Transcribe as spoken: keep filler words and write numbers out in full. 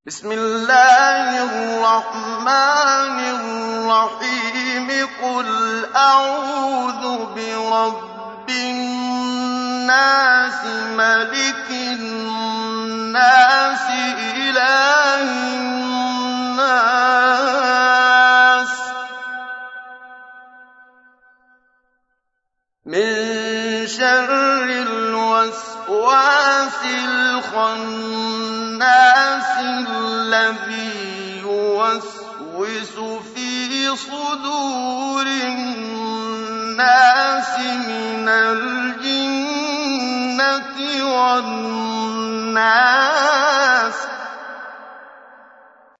بسم الله الرحمن الرحيم قل أعوذ برب الناس ملك الناس إله الناس من شر الوسواس الخناس الذي يوسوس في صدور الناس من الجنة والناس